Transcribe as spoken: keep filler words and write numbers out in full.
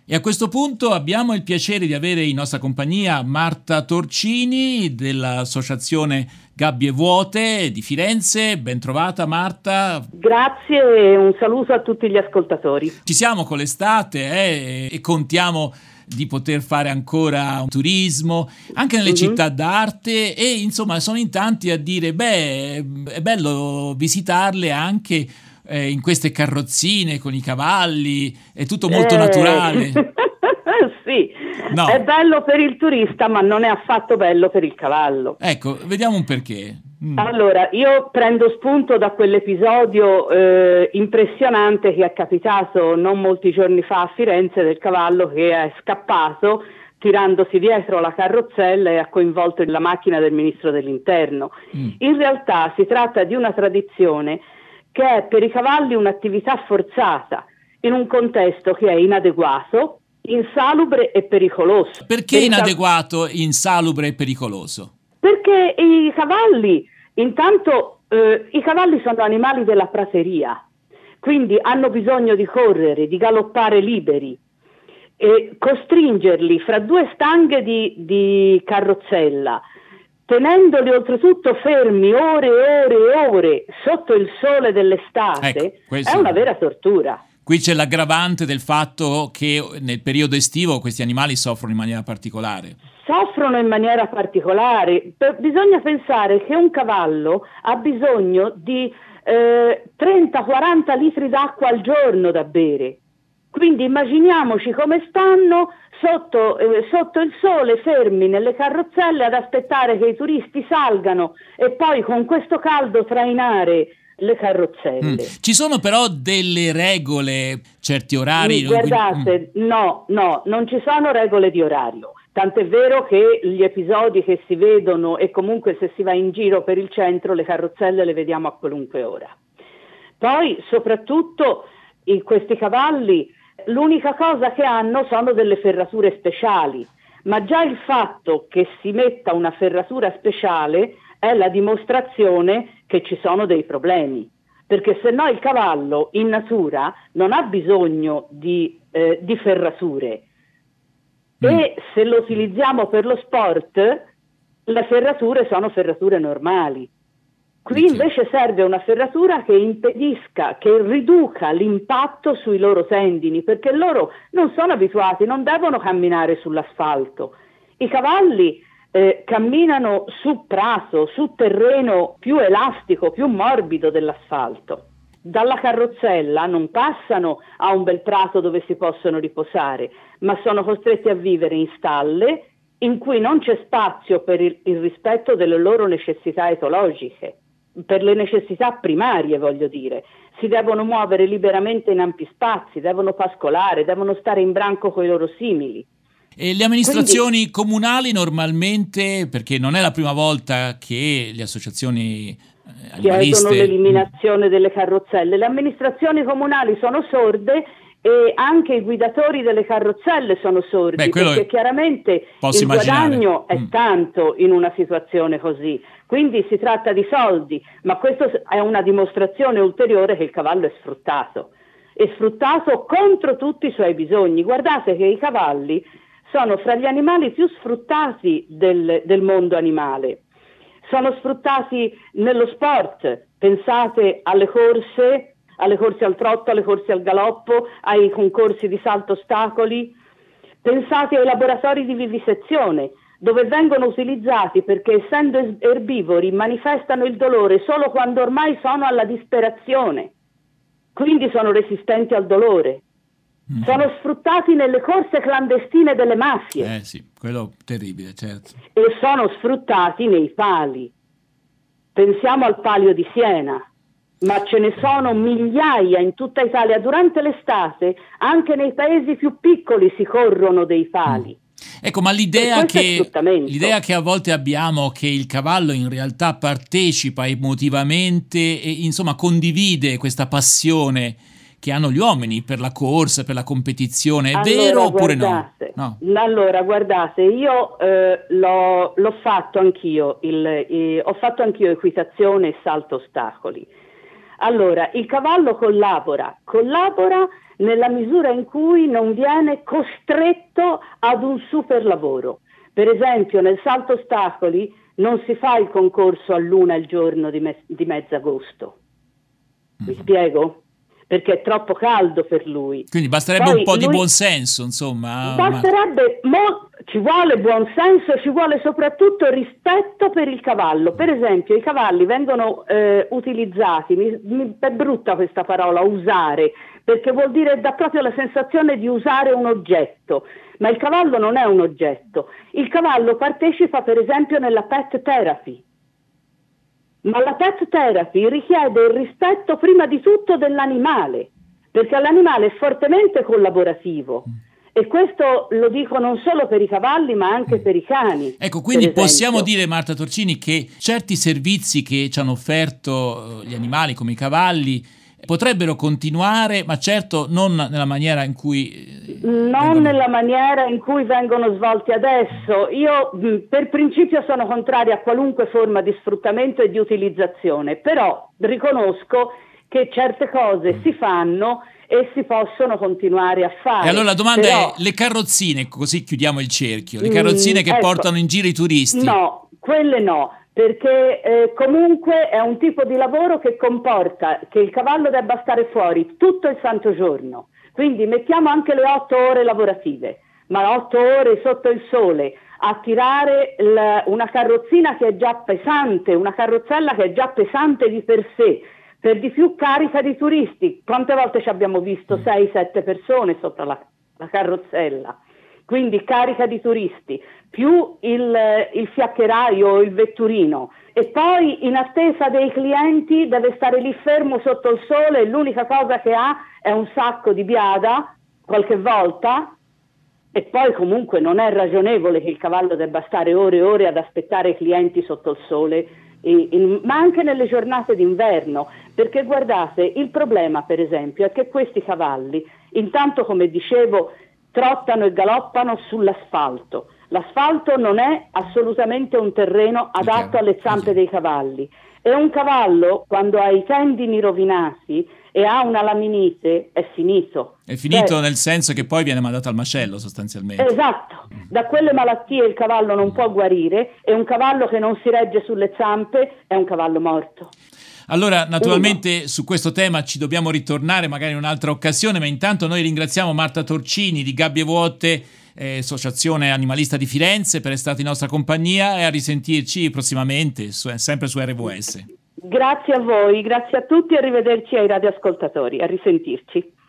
E a questo punto abbiamo il piacere di avere in nostra compagnia Marta Torcini dell'Associazione Gabbie Vuote di Firenze. Ben trovata Marta. Grazie e un saluto a tutti gli ascoltatori. Ci siamo con l'estate eh, e contiamo di poter fare ancora un turismo anche nelle mm-hmm. città d'arte e insomma sono in tanti a dire beh è bello visitarle anche eh, in queste carrozzine con i cavalli, è tutto molto eh... naturale. Sì, no. È bello per il turista ma non è affatto bello per il cavallo. Ecco, vediamo un perché. Mm. Allora, io prendo spunto da quell'episodio eh, impressionante che è capitato non molti giorni fa a Firenze del cavallo che è scappato tirandosi dietro la carrozzella e ha coinvolto la macchina del ministro dell'interno. Mm. In realtà si tratta di una tradizione che è per i cavalli un'attività forzata in un contesto che è inadeguato, insalubre e pericoloso. Perché per inadeguato, cav- insalubre e pericoloso? Perché i cavalli, intanto eh, i cavalli sono animali della prateria, quindi hanno bisogno di correre, di galoppare liberi e costringerli fra due stanghe di, di carrozzella, tenendoli oltretutto fermi ore e ore e ore sotto il sole dell'estate, ecco, questo... è una vera tortura. Qui c'è l'aggravante del fatto che nel periodo estivo questi animali soffrono in maniera particolare. Soffrono in maniera particolare. Per, bisogna pensare che un cavallo ha bisogno di eh, trenta quaranta litri d'acqua al giorno da bere. Quindi immaginiamoci come stanno sotto, eh, sotto il sole, fermi nelle carrozzelle ad aspettare che i turisti salgano e poi con questo caldo trainare le carrozzelle. Mm. Ci sono però delle regole, certi orari? Mm, guardate, mm. no, no, non ci sono regole di orario. Tant'è vero che gli episodi che si vedono e comunque se si va in giro per il centro le carrozzelle le vediamo a qualunque ora. Poi soprattutto in questi cavalli l'unica cosa che hanno sono delle ferrature speciali, ma già il fatto che si metta una ferratura speciale è la dimostrazione che ci sono dei problemi, perché se no il cavallo in natura non ha bisogno di, eh, di ferrature mm. e se lo utilizziamo per lo sport le ferrature sono ferrature normali. Qui invece serve una ferratura che impedisca, che riduca l'impatto sui loro tendini, perché loro non sono abituati, non devono camminare sull'asfalto. I cavalli Eh, camminano su prato, su terreno più elastico, più morbido dell'asfalto. Dalla carrozzella non passano a un bel prato dove si possono riposare, ma sono costretti a vivere in stalle in cui non c'è spazio per il, il rispetto delle loro necessità etologiche, per le necessità primarie voglio dire. Si devono muovere liberamente in ampi spazi, devono pascolare, devono stare in branco con i loro simili. E le amministrazioni Quindi, comunali normalmente, perché non è la prima volta che le associazioni animaliste... chiedono l'eliminazione delle carrozzelle. Le amministrazioni comunali sono sorde e anche i guidatori delle carrozzelle sono sordi. Beh, perché chiaramente il immaginare. guadagno è mm. tanto in una situazione così. Quindi si tratta di soldi, ma questo è una dimostrazione ulteriore che il cavallo è sfruttato. È sfruttato contro tutti i suoi bisogni. Guardate che i cavalli sono fra gli animali più sfruttati del, del mondo animale. Sono sfruttati nello sport, pensate alle corse, alle corse al trotto, alle corse al galoppo, ai concorsi di salto ostacoli, pensate ai laboratori di vivisezione, dove vengono utilizzati perché essendo erbivori manifestano il dolore solo quando ormai sono alla disperazione, quindi sono resistenti al dolore. Mm. Sono sfruttati nelle corse clandestine delle mafie. Eh sì, quello terribile, certo. E sono sfruttati nei pali. Pensiamo al Palio di Siena, ma ce ne sono migliaia in tutta Italia. Durante l'estate, anche nei paesi più piccoli si corrono dei pali. Mm. Ecco, ma l'idea che, l'idea che a volte abbiamo che il cavallo in realtà partecipa emotivamente e insomma condivide questa passione che hanno gli uomini per la corsa, per la competizione, è allora, vero oppure guardate, no? no? Allora, guardate, io eh, l'ho, l'ho fatto anch'io, il, il, ho fatto anch'io equitazione e salto ostacoli. Allora, il cavallo collabora, collabora nella misura in cui non viene costretto ad un super lavoro. Per esempio, nel salto ostacoli non si fa il concorso a luna il giorno di, me- di mezzagosto. Mi Mm. spiego? Perché è troppo caldo per lui. Quindi basterebbe Poi un po' di lui- buonsenso, insomma. Basterebbe, mo- ci vuole buon senso, ci vuole soprattutto rispetto per il cavallo. Per esempio, i cavalli vengono eh, utilizzati, mi, mi, è brutta questa parola, usare, perché vuol dire, dà proprio la sensazione di usare un oggetto, ma il cavallo non è un oggetto. Il cavallo partecipa, per esempio, nella pet therapy. Ma la pet therapy richiede il rispetto prima di tutto dell'animale, perché l'animale è fortemente collaborativo. E questo lo dico non solo per i cavalli, ma anche per i cani. Ecco, quindi per esempio. possiamo dire, Marta Torcini, che certi servizi che ci hanno offerto eh, gli animali come i cavalli potrebbero continuare, ma certo non nella maniera in cui eh, Non vengono- nella maniera in cui vengono svolti adesso. Io mh, per principio sono contraria a qualunque forma di sfruttamento e di utilizzazione, però riconosco che certe cose si fanno e si possono continuare a fare. E allora la domanda Però- è, le carrozzine, così chiudiamo il cerchio, le Mm, carrozzine che ecco. portano in giro i turisti. No, quelle no, perché eh, comunque è un tipo di lavoro che comporta che il cavallo debba stare fuori tutto il santo giorno. Quindi mettiamo anche le otto ore lavorative, ma otto ore sotto il sole a tirare la- una carrozzina che è già pesante, una carrozzella che è già pesante di per sé, per di più carica di turisti. Quante volte ci abbiamo visto sei sette persone sopra la, la carrozzella? Quindi carica di turisti, più il, il fiaccheraio, il vetturino, e poi in attesa dei clienti deve stare lì fermo sotto il sole e l'unica cosa che ha è un sacco di biada qualche volta, e poi comunque non è ragionevole che il cavallo debba stare ore e ore ad aspettare i clienti sotto il sole, in- in- ma anche nelle giornate d'inverno, perché guardate, il problema per esempio è che questi cavalli, intanto come dicevo, trottano e galoppano sull'asfalto. L'asfalto non è assolutamente un terreno adatto chiaro, alle è zampe chiaro. dei cavalli, e un cavallo quando ha i tendini rovinati e ha una laminite è finito. È finito Cioè, nel senso che poi viene mandato al macello sostanzialmente. esatto, da quelle malattie il cavallo non può guarire, e un cavallo che non si regge sulle zampe è un cavallo morto. Allora, naturalmente su questo tema ci dobbiamo ritornare magari in un'altra occasione, ma intanto noi ringraziamo Marta Torcini di Gabbie Vuote, eh, Associazione Animalista di Firenze, per essere stata in nostra compagnia, e a risentirci prossimamente, su- sempre su R V S. Grazie a voi, grazie a tutti e arrivederci ai radioascoltatori, a risentirci.